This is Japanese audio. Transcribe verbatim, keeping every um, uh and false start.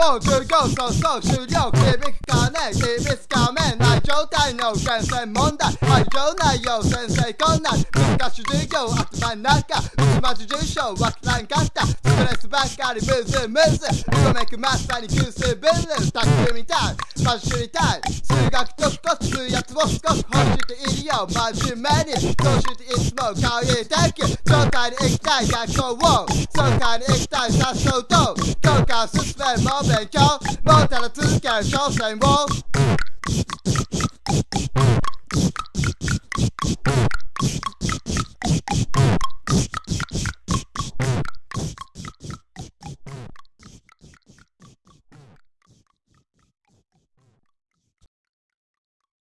をじゅうごそうそう終了響かねえ響かめない状態の厳選問題愛情内容先生困難難しい授業頭の中うちまじ重症わからんかったストレスばっかりムズムズうごめくまさに急性ブルー卓球みたいマジ知りたい数学と少しするやつを少し欲しているよ真面目にそうしていつも顔入れてく状態に行きたい学校を爽快に行きたいさっそうと今回進めるもう勉強もうただ続ける挑戦を